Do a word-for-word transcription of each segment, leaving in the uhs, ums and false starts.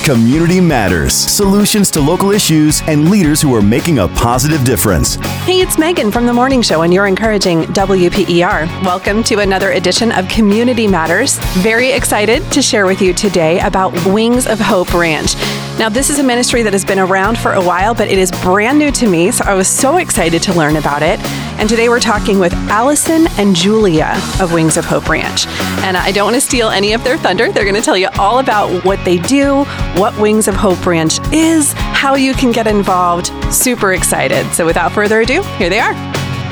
Community Matters. Solutions to local issues and leaders who are making a positive difference. Hey, it's Megan from The Morning Show, and you're encouraging W P E R. Welcome to another edition of Community Matters. Very excited to share with you today about Wings of Hope Ranch. Now, this is a ministry that has been around for a while, but it is brand new to me, so I was so excited to learn about it. And today we're talking with Allison and Julia of Wings of Hope Ranch. And I don't want to steal any of their thunder. They're going to tell you all about what they do, what Wings of Hope Ranch is, how you can get involved. Super excited. So without further ado, here they are.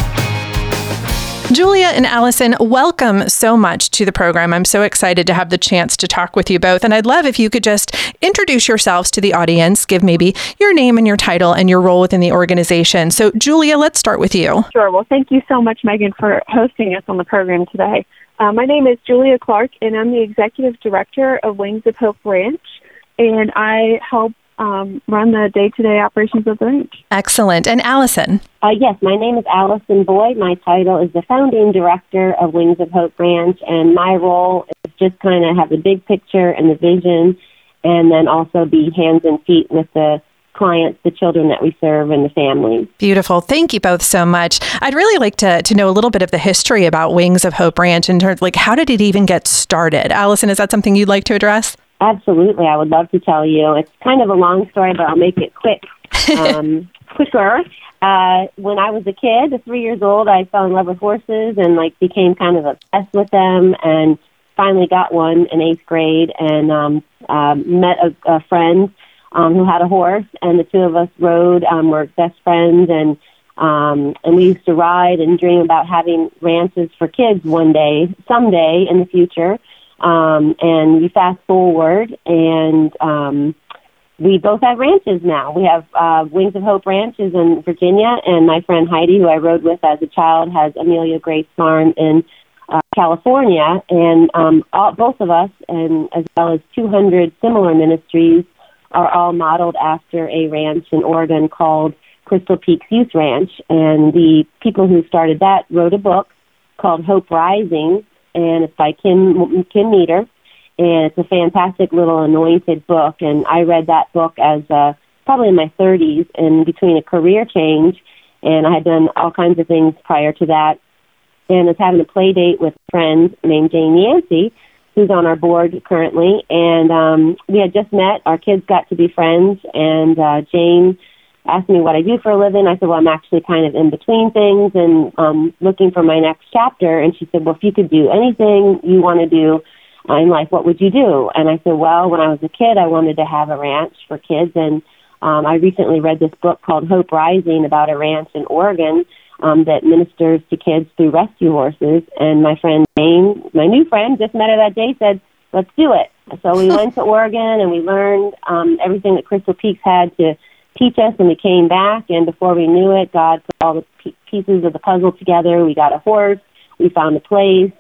Julia and Allison, welcome so much to the program. I'm so excited to have the chance to talk with you both. And I'd love if you could just introduce yourselves to the audience, give maybe your name and your title and your role within the organization. So Julia, let's start with you. Sure. Well, thank you so much, Megan, for hosting us on the program today. Uh, my name is Julia Clark, and I'm the Executive Director of Wings of Hope Ranch, and I help Um, run the day-to-day operations of the ranch. Excellent. And Allison? Uh, yes, my name is Allison Boyd. My title is the Founding Director of Wings of Hope Ranch, and my role is just kind of have the big picture and the vision, and then also be hands and feet with the clients, the children that we serve, and the families. Beautiful. Thank you both so much. I'd really like to to know a little bit of the history about Wings of Hope Ranch in terms of, like, how did it even get started? Allison, is that something you'd like to address? Absolutely. I would love to tell you. It's kind of a long story, but I'll make it quick, um, quicker. Uh, when I was a kid, at three years old, I fell in love with horses and like became kind of obsessed with them, and finally got one in eighth grade, and um, uh, met a, a friend um, who had a horse, and the two of us rode. Um, we're best friends, and um, and we used to ride and dream about having ranches for kids one day, someday in the future. Um, and you fast forward, and um, we both have ranches now. We have uh, Wings of Hope Ranches in Virginia, and my friend Heidi, who I rode with as a child, has Amelia Grace Farm in uh, California. And um, all, both of us, and as well as two hundred similar ministries, are all modeled after a ranch in Oregon called Crystal Peaks Youth Ranch. And the people who started that wrote a book called Hope Rising, and it's by Kim Kim Meter, and it's a fantastic little anointed book. And I read that book as uh, probably in my thirties, in between a career change, and I had done all kinds of things prior to that, and was having a play date with a friend named Jane Yancey, who's on our board currently, and um, we had just met. Our kids got to be friends, and uh, Jane asked me what I do for a living. I said, well, I'm actually kind of in between things and um, looking for my next chapter. And she said, well, if you could do anything you want to do in life, what would you do? And I said, well, when I was a kid, I wanted to have a ranch for kids. And um, I recently read this book called Hope Rising about a ranch in Oregon um, that ministers to kids through rescue horses. And my friend Jane, my new friend, just met her that day, said, let's do it. So we went to Oregon, and we learned um, everything that Crystal Peaks had to teach us, and we came back, and before we knew it, God put all the p- pieces of the puzzle together. We got a horse, we found a place,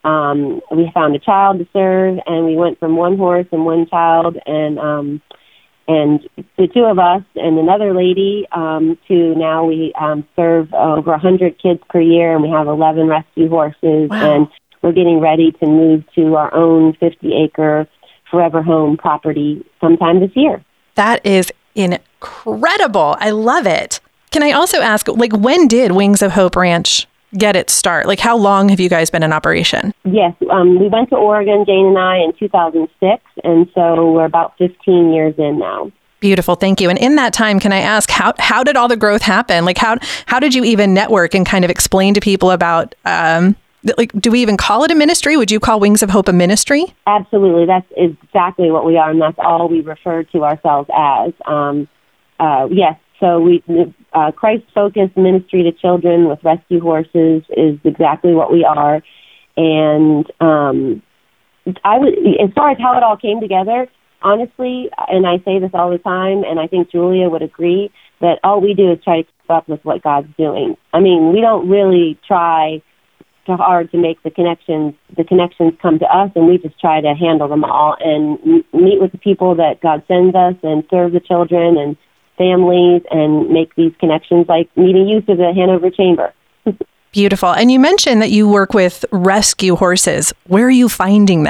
um, we found a child to serve, and we went from one horse and one child, and um, and the two of us and another lady um, to now we um, serve over one hundred kids per year, and we have eleven rescue horses. Wow. And we're getting ready to move to our own fifty-acre forever home property sometime this year. That is incredible. I love it. Can I also ask, like, when did Wings of Hope Ranch get its start? Like, how long have you guys been in operation? Yes, um, we went to Oregon, Jane and I, in two thousand six, and so we're about fifteen years in now. Beautiful. Thank you. And in that time, can I ask, how how did all the growth happen? Like, how how did you even network and kind of explain to people about, um, like, do we even call it a ministry? Would you call Wings of Hope a ministry? Absolutely. That's exactly what we are, and that's all we refer to ourselves as. Um, uh, yes, so we uh, Christ-focused ministry to children with rescue horses is exactly what we are. And um, I would, as far as how it all came together, honestly, and I say this all the time, and I think Julia would agree, that all we do is try to keep up with what God's doing. I mean, we don't really try too hard to make the connections. The connections come to us, and we just try to handle them all and m- meet with the people that God sends us and serve the children and families and make these connections, like meeting you through the Hanover Chamber. Beautiful. And you mentioned that you work with rescue horses. Where are you finding them?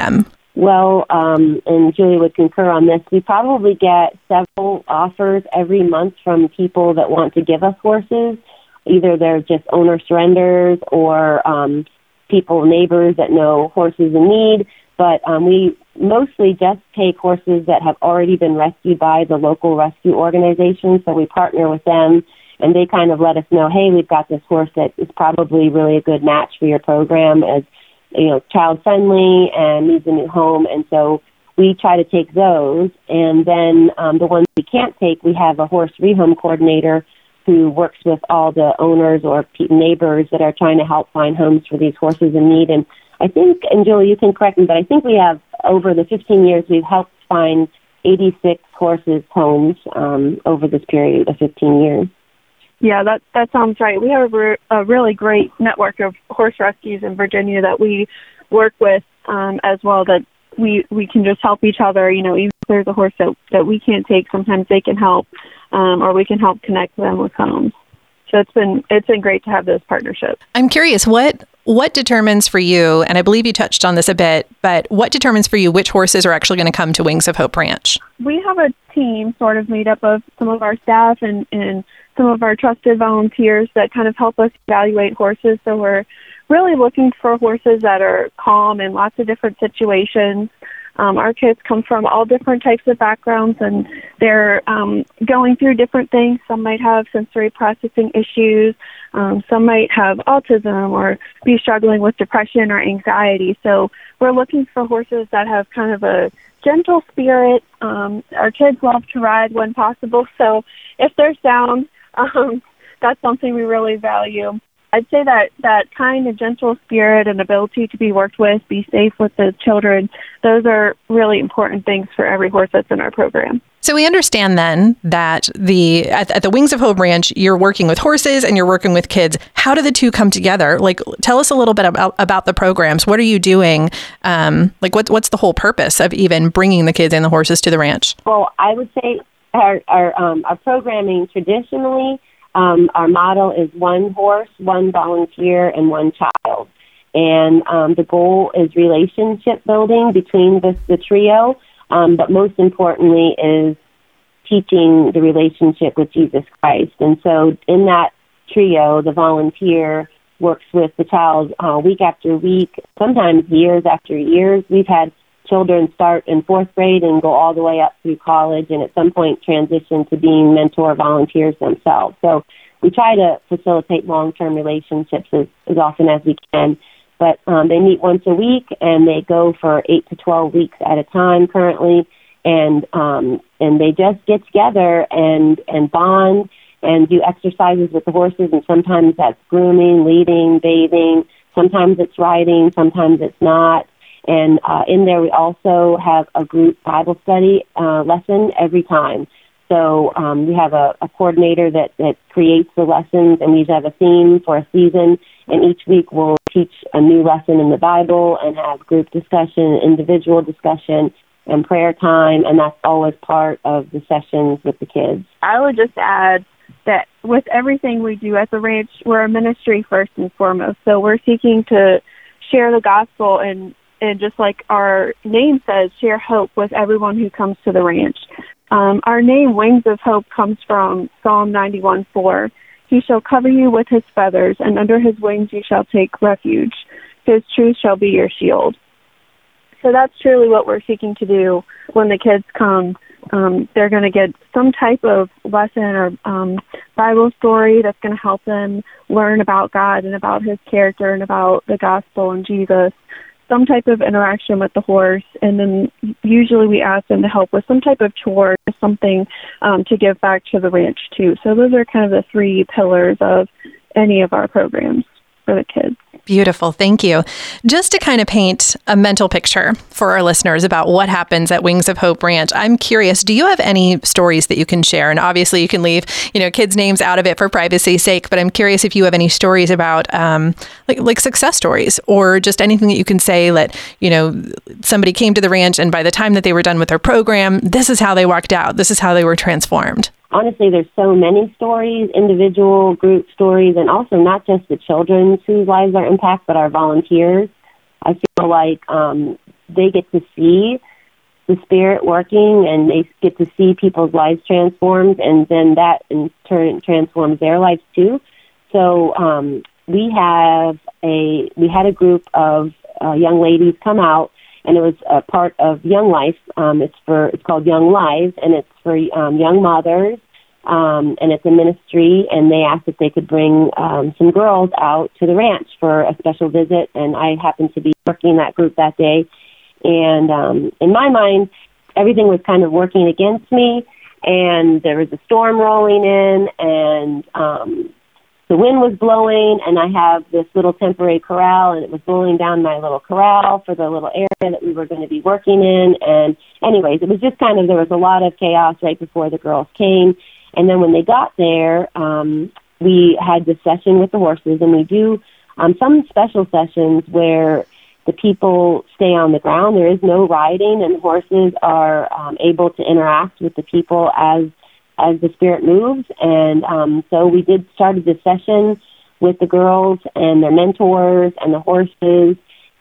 Well, um, and Julie would concur on this, we probably get several offers every month from people that want to give us horses. Either they're just owner surrenders or um, people, neighbors that know horses in need. But um, we mostly just take horses that have already been rescued by the local rescue organization. So we partner with them, and they kind of let us know, hey, we've got this horse that is probably really a good match for your program, as you know, child-friendly and needs a new home. And so we try to take those. And then um, the ones we can't take, we have a horse rehome coordinator who works with all the owners or neighbors that are trying to help find homes for these horses in need. And I think, and Julie, you can correct me, but I think we have, over the fifteen years, we've helped find eighty-six horses homes um, over this period of fifteen years. Yeah, that that sounds right. We have a, re- a really great network of horse rescues in Virginia that we work with um, as well, that we, we can just help each other. You know, even if there's a horse that, that we can't take, sometimes they can help, um, or we can help connect them with homes. So it's been it's been great to have those partnerships. I'm curious, what what determines for you, and I believe you touched on this a bit, but what determines for you which horses are actually going to come to Wings of Hope Ranch? We have a team sort of made up of some of our staff and, and some of our trusted volunteers that kind of help us evaluate horses. So we're really looking for horses that are calm in lots of different situations. Um, our kids come from all different types of backgrounds, and they're um, going through different things. Some might have sensory processing issues. Um, some might have autism or be struggling with depression or anxiety. So we're looking for horses that have kind of a gentle spirit. Um, our kids love to ride when possible. So if they're sound, um, that's something we really value. I'd say that that kind of gentle spirit and ability to be worked with, be safe with the children, those are really important things for every horse that's in our program. So we understand then that the at, at the Wings of Hope Ranch, you're working with horses and you're working with kids. How do the two come together? Like, tell us a little bit about, about the programs. What are you doing? Um, like, what, what's the whole purpose of even bringing the kids and the horses to the ranch? Well, I would say our our, um, our programming traditionally, Um, our motto is one horse, one volunteer, and one child. And um, the goal is relationship building between the, the trio, um, but most importantly is teaching the relationship with Jesus Christ. And so in that trio, the volunteer works with the child uh, week after week, sometimes years after years. We've had children start in fourth grade and go all the way up through college, and at some point transition to being mentor volunteers themselves. So we try to facilitate long-term relationships as, as often as we can. But um, they meet once a week, and they go for eight to twelve weeks at a time currently, and um, and they just get together and, and bond and do exercises with the horses, and sometimes that's grooming, leading, bathing. Sometimes it's riding, sometimes it's not. And uh, in there, we also have a group Bible study uh, lesson every time. So um, we have a, a coordinator that, that creates the lessons, and we have a theme for a season. And each week we'll teach a new lesson in the Bible and have group discussion, individual discussion, and prayer time. And that's always part of the sessions with the kids. I would just add that with everything we do at the ranch, we're a ministry first and foremost. So we're seeking to share the gospel and And just like our name says, share hope with everyone who comes to the ranch. Um, our name, Wings of Hope, comes from Psalm ninety-one four. He shall cover you with his feathers, and under his wings you shall take refuge. His truth shall be your shield. So that's truly what we're seeking to do when the kids come. Um, they're going to get some type of lesson or um, Bible story that's going to help them learn about God and about his character and about the gospel and Jesus. Some type of interaction with the horse, and then usually we ask them to help with some type of chore, something um, to give back to the ranch too. So those are kind of the three pillars of any of our programs for the kids. Beautiful. Thank you. Just to kind of paint a mental picture for our listeners about what happens at Wings of Hope Ranch, I'm curious, do you have any stories that you can share? And obviously you can leave, you know, kids' names out of it for privacy's sake, but I'm curious if you have any stories about um, like, like success stories or just anything that you can say that, you know, somebody came to the ranch and by the time that they were done with their program, this is how they walked out. This is how they were transformed. Honestly, there's so many stories, individual, group stories, and also not just the children whose lives are impacted, but our volunteers. I feel like um, they get to see the Spirit working, and they get to see people's lives transformed, and then that in turn transforms their lives too. So um, we have a we had a group of uh, young ladies come out, and it was a part of Young Life. Um, it's for it's called Young Lives, and it's for um, young mothers, um, and it's a ministry. And they asked if they could bring um, some girls out to the ranch for a special visit, and I happened to be working that group that day. And um, in my mind, everything was kind of working against me, and there was a storm rolling in, and um, the wind was blowing, and I have this little temporary corral, and it was blowing down my little corral for the little area that we were going to be working in. And anyways, it was just kind of, there was a lot of chaos right before the girls came. And then when they got there, um, we had this session with the horses, and we do um, some special sessions where the people stay on the ground. There is no riding, and horses are um, able to interact with the people as as the Spirit moves. And um, so we did started this session with the girls and their mentors and the horses,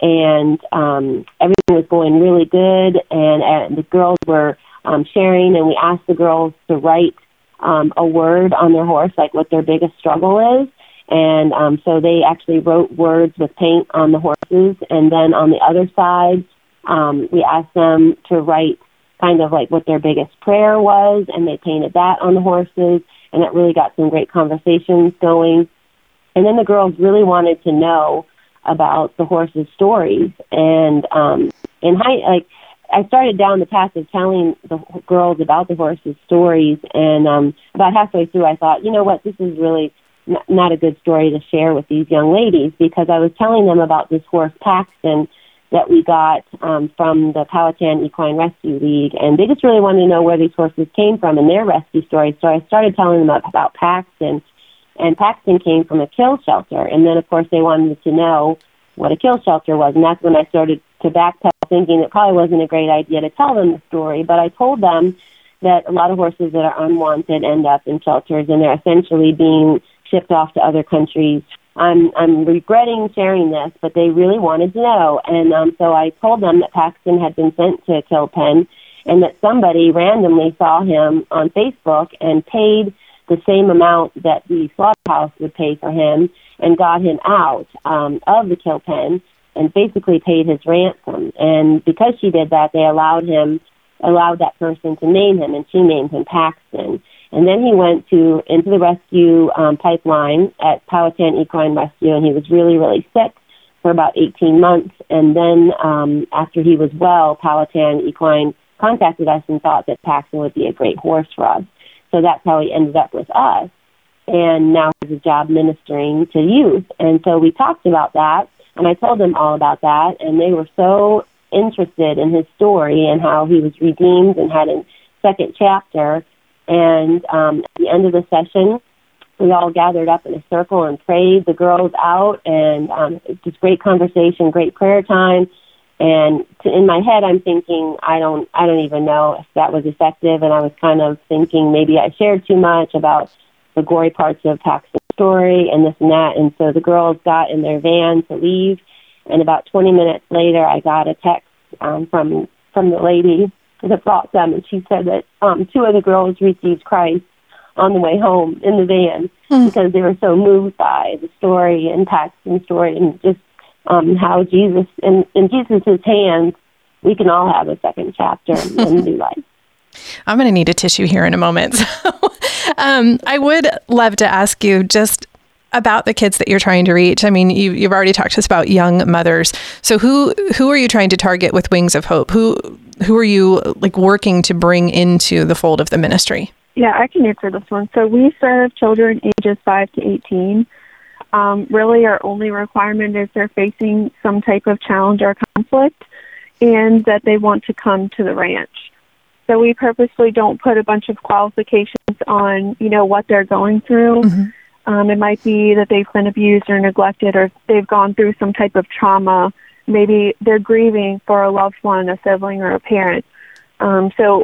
and um, everything was going really good. And, and the girls were um, sharing, and we asked the girls to write um, a word on their horse, like what their biggest struggle is. And um, so they actually wrote words with paint on the horses. And then on the other side, um, we asked them to write kind of like what their biggest prayer was, and they painted that on the horses, and it really got some great conversations going. And then the girls really wanted to know about the horses' stories. And um, in high, like I started down the path of telling the girls about the horses' stories, and um, about halfway through, I thought, you know what, this is really not a good story to share with these young ladies, because I was telling them about this horse Paxton that we got um, from the Powhatan Equine Rescue League, and they just really wanted to know where these horses came from and their rescue stories. So I started telling them about Paxton, and Paxton came from a kill shelter. And then, of course, they wanted to know what a kill shelter was, and that's when I started to backpedal, thinking it probably wasn't a great idea to tell them the story. But I told them that a lot of horses that are unwanted end up in shelters, and they're essentially being shipped off to other countries. I'm I'm regretting sharing this, but they really wanted to know. And um, so I told them that Paxton had been sent to a kill pen, and that somebody randomly saw him on Facebook and paid the same amount that the slaughterhouse would pay for him, and got him out um, of the kill pen, and basically paid his ransom. And because she did that, they allowed him, allowed that person to name him, and she named him Paxton. And then he went to into the rescue um, pipeline at Powhatan Equine Rescue, and he was really, really sick for about eighteen months. And then um, after he was well, Powhatan Equine contacted us and thought that Paxton would be a great horse for us. So that's how he ended up with us. And now he has a job ministering to youth. And so we talked about that, and I told them all about that, and they were so interested in his story and how he was redeemed and had a second chapter. And um, at the end of the session, we all gathered up in a circle and prayed the girls out, and um, just great conversation, great prayer time. And to, in my head, I'm thinking, I don't, I don't even know if that was effective. And I was kind of thinking maybe I shared too much about the gory parts of Paxton's story and this and that. And so the girls got in their van to leave, and about twenty minutes later, I got a text um, from from the lady that brought them, and she said that um, two of the girls received Christ on the way home in the van mm. because they were so moved by the story and Paxton's story, and just um, how Jesus, in, in Jesus' hands, we can all have a second chapter in new life. I'm going to need a tissue here in a moment. So, um, I would love to ask you just about the kids that you're trying to reach. I mean, you, you've already talked to us about young mothers. So who who are you trying to target with Wings of Hope? Who who are you like working to bring into the fold of the ministry? Yeah, I can answer this one. So we serve children ages five to eighteen. Um, really, our only requirement is they're facing some type of challenge or conflict, and that they want to come to the ranch. So we purposely don't put a bunch of qualifications on, you know, what they're going through. Mm-hmm. Um, it might be that they've been abused or neglected, or they've gone through some type of trauma. Maybe they're grieving for a loved one, a sibling, or a parent. Um, so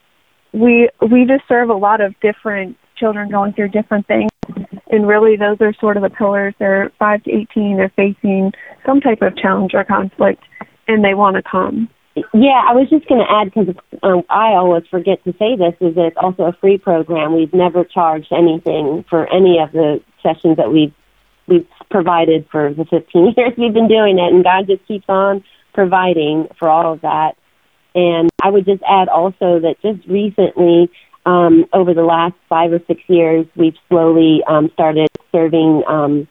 we we just serve a lot of different children going through different things. And really, those are sort of the pillars. They're five to eighteen. They're facing some type of challenge or conflict. and they want to come. Yeah, I was just going to add, because um, I always forget to say this, is that it's also a free program. We've never charged anything for any of the sessions that we've, we've provided for the fifteen years we've been doing it, and God just keeps on providing for all of that. And I would just add also that just recently, um, over the last five or six years, we've slowly um, started serving um,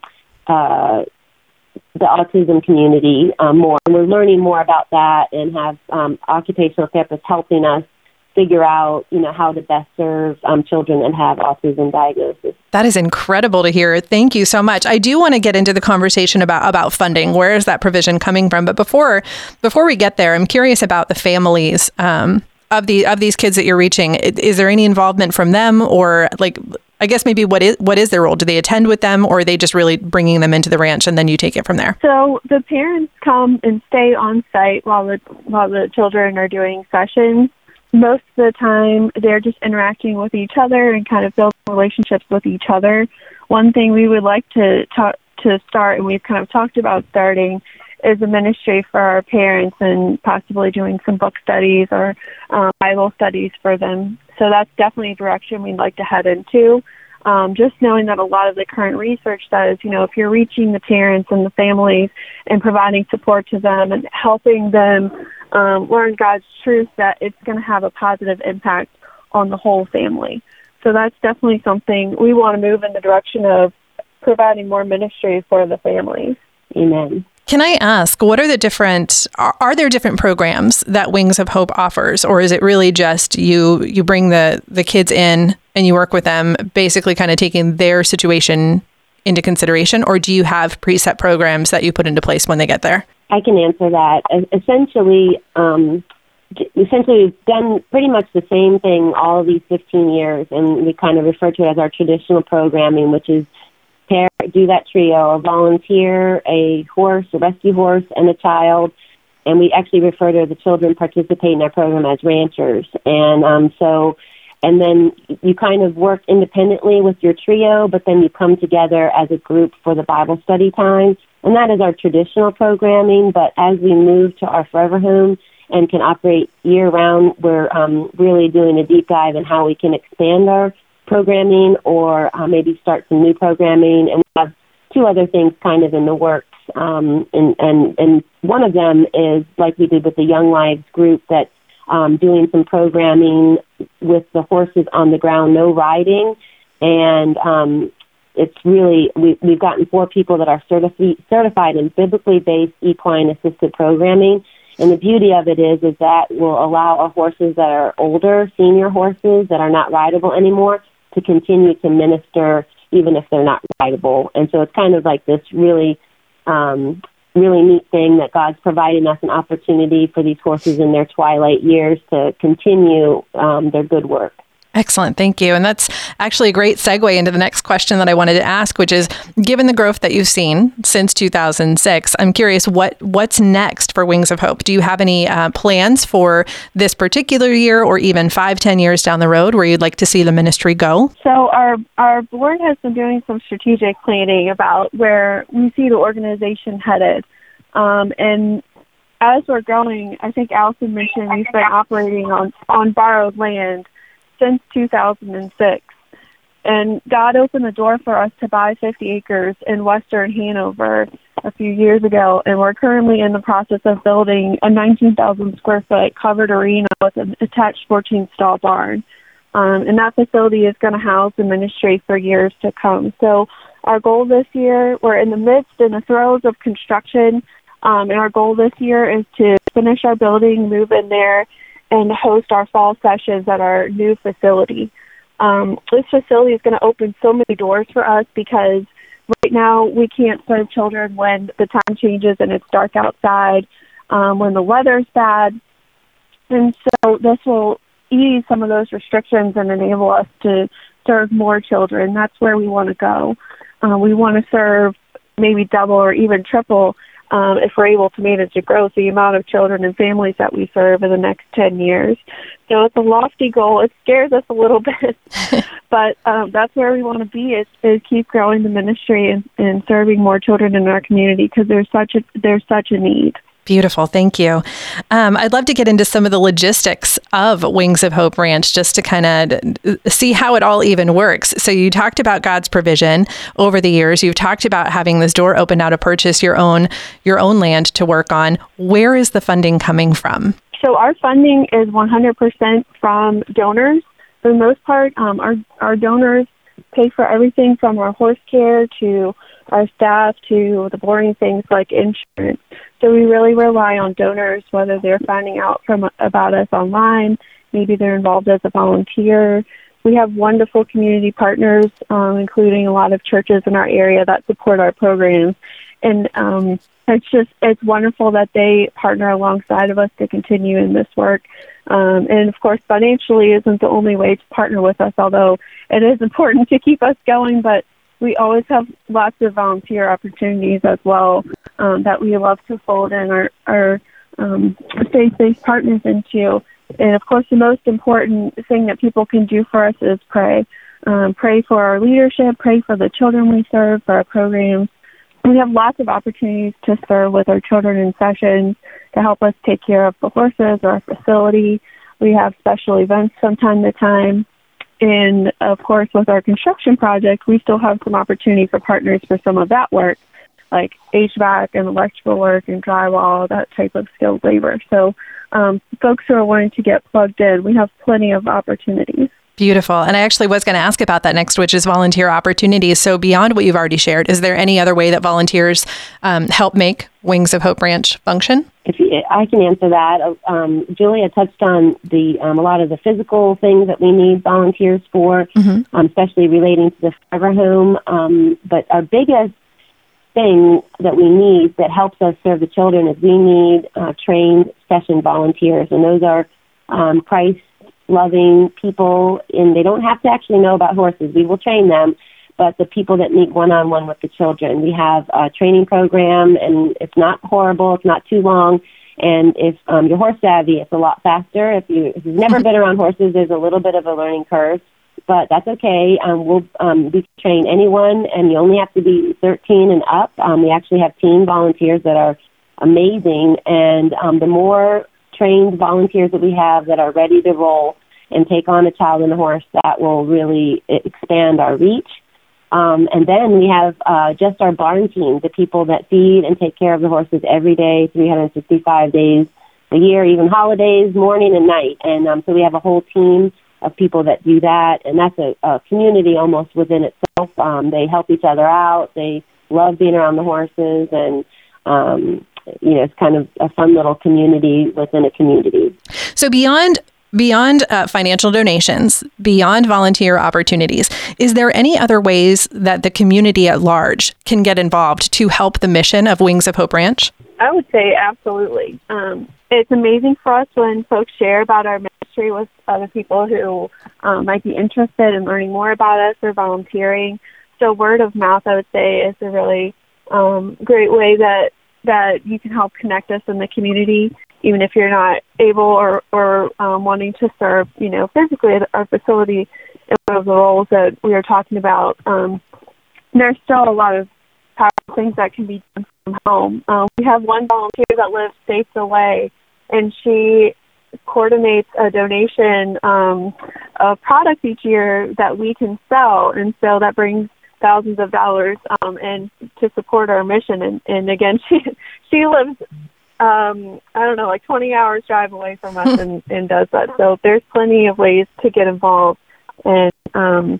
uh, the autism community um, more. And we're learning more about that, and have um, occupational therapists helping us figure out, you know, how to best serve um, children that have autism diagnosis. That is incredible to hear. Thank you so much. I do want to get into the conversation about, about funding. Where is that provision coming from? But before before we get there, I'm curious about the families um, of the of these kids that you're reaching. Is there any involvement from them, or like, I guess maybe what is what is their role? Do they attend with them, or are they just really bringing them into the ranch and then you take it from there? So the parents come and stay on site while the while the children are doing sessions. Most of the time, they're just interacting with each other and kind of building relationships with each other. One thing we would like to talk, to start, and we've kind of talked about starting, is a ministry for our parents, and possibly doing some book studies or um, Bible studies for them. So that's definitely a direction we'd like to head into. Um, just knowing that a lot of the current research says, you know, if you're reaching the parents and the families and providing support to them and helping them um, learn God's truth, that it's going to have a positive impact on the whole family. So that's definitely something we want to move in the direction of providing more ministry for the families. Amen. Can I ask, what are the different, are, are there different programs that Wings of Hope offers, or is it really just you you bring the, the kids in and you work with them, basically kind of taking their situation into consideration, or do you have preset programs that you put into place when they get there? I can answer that. Essentially, um, essentially we've done pretty much the same thing all of these fifteen years, and we kind of refer to it as our traditional programming, which is pair, do that trio, a volunteer, a horse, a rescue horse, and a child. And we actually refer to the children participating in our program as ranchers. And um, so, and then you kind of work independently with your trio, but then you come together as a group for the Bible study time. And that is our traditional programming. But as we move to our Forever Home and can operate year-round, we're um, really doing a deep dive in how we can expand our programming, or uh, maybe start some new programming. And we have two other things kind of in the works. Um, and, and, and one of them is, like we did with the Young Lives group, that's um, doing some programming with the horses on the ground, no riding. And um, it's really, we, we've gotten four people that are certifi- certified in biblically based equine assisted programming. And the beauty of it is, is that will allow our horses that are older, senior horses that are not rideable anymore, to continue to minister even if they're not rideable. And so it's kind of like this really, um, really neat thing that God's providing us an opportunity for these horses in their twilight years to continue um, their good work. Excellent. Thank you. And that's actually a great segue into the next question that I wanted to ask, which is, given the growth that you've seen since two thousand six, I'm curious, what what's next for Wings of Hope? Do you have any uh, plans for this particular year, or even five, ten years down the road, where you'd like to see the ministry go? So our, our board has been doing some strategic planning about where we see the organization headed. Um, and as we're growing, I think Allison mentioned we've been operating on, on borrowed land since two thousand six, and God opened the door for us to buy fifty acres in western Hanover a few years ago, and we're currently in the process of building a nineteen thousand square foot covered arena with an attached fourteen stall barn, um, and that facility is going to house the ministry for years to come. So our goal this year, we're in the midst, in the throes of construction, um, and our goal this year is to finish our building, move in there, and host our fall sessions at our new facility. Um, this facility is going to open so many doors for us, because right now we can't serve children when the time changes and it's dark outside, um, when the weather's bad. And so this will ease some of those restrictions and enable us to serve more children. That's where we want to go. Uh, we want to serve maybe double or even triple, Um, if we're able to manage to grow the amount of children and families that we serve in the next ten years. So it's a lofty goal. It scares us a little bit, but um, that's where we want to be, is, is keep growing the ministry and, and serving more children in our community, because there's such a, there's such a need. Beautiful. Thank you. Um, I'd love to get into some of the logistics of Wings of Hope Ranch just to kind of see how it all even works. So you talked about God's provision over the years. You've talked about having this door open now to purchase your own your own land to work on. Where is the funding coming from? So our funding is one hundred percent from donors. For the most part, um, our, our donors pay for everything from our horse care to our staff to the boring things like insurance. So we really rely on donors, whether they're finding out from about us online, maybe they're involved as a volunteer. We have wonderful community partners, um, including a lot of churches in our area that support our programs. And um, it's just, it's wonderful that they partner alongside of us to continue in this work. Um, and of course, financially isn't the only way to partner with us, although it is important to keep us going, but we always have lots of volunteer opportunities as well um, that we love to fold in our, our um, faith-based partners into. And of course, the most important thing that people can do for us is pray. Um, pray for our leadership, pray for the children we serve, for our programs. We have lots of opportunities to serve with our children in sessions to help us take care of the horses or our facility. We have special events from time to time. And, of course, with our construction project, we still have some opportunity for partners for some of that work, like H V A C and electrical work and drywall, that type of skilled labor. So um, folks who are wanting to get plugged in, we have plenty of opportunities. Beautiful. And I actually was going to ask about that next, which is volunteer opportunities. So beyond what you've already shared, is there any other way that volunteers um, help make Wings of Hope Ranch function? If you, I can answer that. Um, Julia touched on the um, a lot of the physical things that we need volunteers for, mm-hmm. um, especially relating to the forever home. Um, but our biggest thing that we need that helps us serve the children is we need uh, trained session volunteers, and those are um, Christ-loving people, and they don't have to actually know about horses. We will train them. But the people that meet one-on-one with the children. We have a training program, and it's not horrible. It's not too long. And if um, you're horse savvy, it's a lot faster. If, you, if you've never been around horses, there's a little bit of a learning curve. But that's okay. Um, we'll um, we train anyone, and you only have to be thirteen and up. Um, we actually have teen volunteers that are amazing. And um, the more trained volunteers that we have that are ready to roll and take on a child and a horse, that will really expand our reach. Um, and then we have uh, just our barn team, the people that feed and take care of the horses every day, three hundred sixty-five days a year, even holidays, morning and night. And um, so we have a whole team of people that do that, and that's a, a community almost within itself. Um, they help each other out. They love being around the horses, and um, you know, it's kind of a fun little community within a community. So beyond Beyond uh, financial donations, beyond volunteer opportunities, is there any other ways that the community at large can get involved to help the mission of Wings of Hope Ranch? I would say absolutely. Um, it's amazing for us when folks share about our ministry with other people who um, might be interested in learning more about us or volunteering. So word of mouth, I would say, is a really um, great way that, that you can help connect us in the community. Even if you're not able or, or um, wanting to serve, you know, physically at our facility in one of the roles that we were talking about, um, there's still a lot of powerful things that can be done from home. Um, we have one volunteer that lives states away, and she coordinates a donation um, of products each year that we can sell, and so that brings thousands of dollars um, and to support our mission. And, and again, she she lives Um, I don't know, like twenty hours drive away from us and, and does that. So there's plenty of ways to get involved. And um,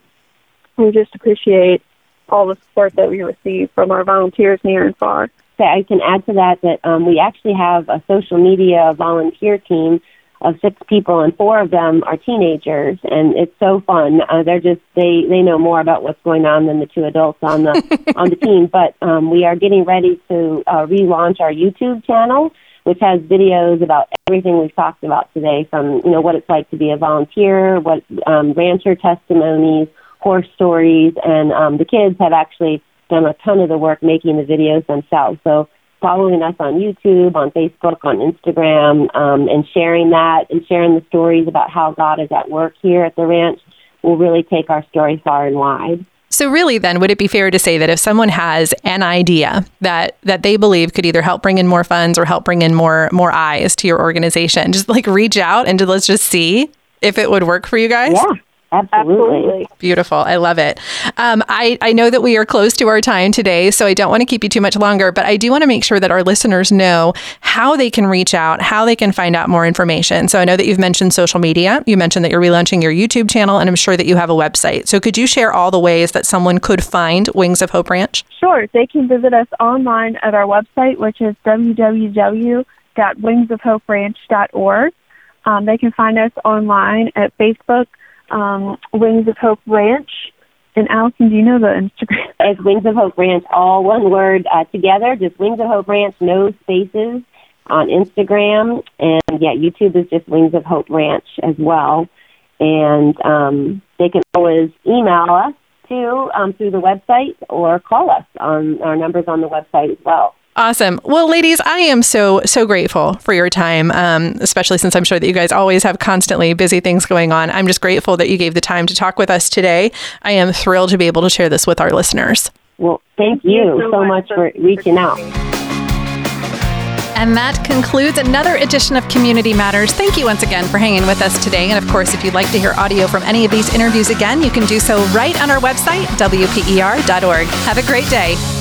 we just appreciate all the support that we receive from our volunteers near and far. I can add to that that um, we actually have a social media volunteer team of six people, and four of them are teenagers, and it's so fun. Uh, they're just they, they know more about what's going on than the two adults on the on the team. But um, we are getting ready to uh, relaunch our YouTube channel, which has videos about everything we've talked about today, from you know what it's like to be a volunteer, what um, rancher testimonies, horse stories, and um, the kids have actually done a ton of the work making the videos themselves. So following us on YouTube, on Facebook, on Instagram, um, and sharing that and sharing the stories about how God is at work here at the ranch will really take our story far and wide. So really then, would it be fair to say that if someone has an idea that that they believe could either help bring in more funds or help bring in more more eyes to your organization, just like reach out and let's just see if it would work for you guys? Yeah. Absolutely. Absolutely. Beautiful. I love it. Um, I, I know that we are close to our time today, so I don't want to keep you too much longer, but I do want to make sure that our listeners know how they can reach out, how they can find out more information. So I know that you've mentioned social media. You mentioned that you're relaunching your YouTube channel, and I'm sure that you have a website. So could you share all the ways that someone could find Wings of Hope Ranch? Sure. They can visit us online at our website, which is w w w dot wings of hope ranch dot org. Um, they can find us online at Facebook, Um, Wings of Hope Ranch. And Allison, do you know the Instagram? It's Wings of Hope Ranch, all one word uh, together, just Wings of Hope Ranch, no spaces on Instagram. And yeah, YouTube is just Wings of Hope Ranch as well. And um, they can always email us too um, through the website or call us on our numbers on the website as well. Awesome. Well, ladies, I am so, so grateful for your time, um, especially since I'm sure that you guys always have constantly busy things going on. I'm just grateful that you gave the time to talk with us today. I am thrilled to be able to share this with our listeners. Well, thank you, thank you so, so much for reaching out. And that concludes another edition of Community Matters. Thank you once again for hanging with us today. And of course, if you'd like to hear audio from any of these interviews again, you can do so right on our website, w p e r dot org. Have a great day.